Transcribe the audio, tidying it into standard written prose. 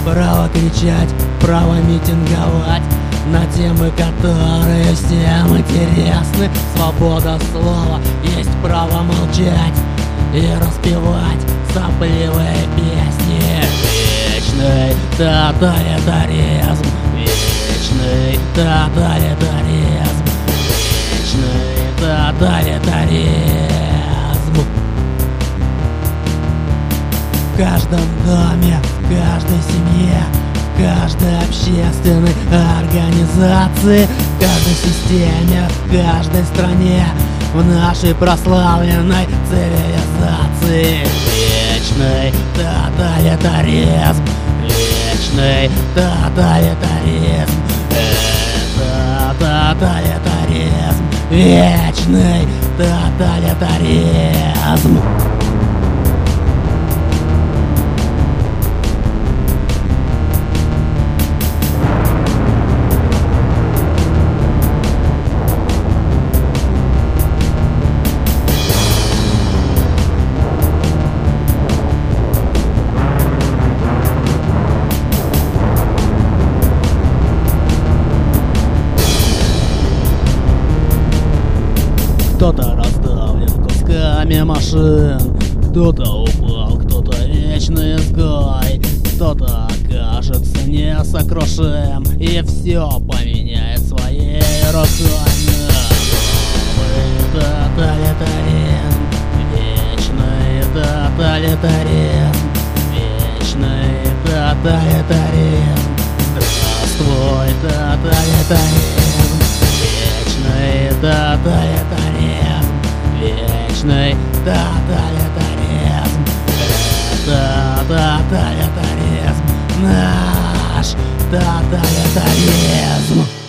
Право кричать, право митинговать на темы, которые всем интересны. Свобода слова, есть право молчать и распевать сопливые песни. Вечный тоталитаризм, вечный тоталитаризм, вечный тоталитаризм. В каждом доме, в каждой семье, в каждой общественной организации, в каждой системе, в каждой стране, в нашей прославленной цивилизации. Вечный тоталитаризм, вечный тоталитаризм, это тоталитаризм, вечный тоталитаризм. Кто-то раздавлен кусками машин, кто-то упал, кто-то вечный изгой, кто-то окажется несокрушим и все поменяет своей рукой. Новый тоталитаризм, вечный тоталитаризм, вечный тоталитаризм. Здравствуй, тоталитаризм, вечный тоталитаризм, вечный тоталитаризм. Это тоталитаризм, наш тоталитаризм.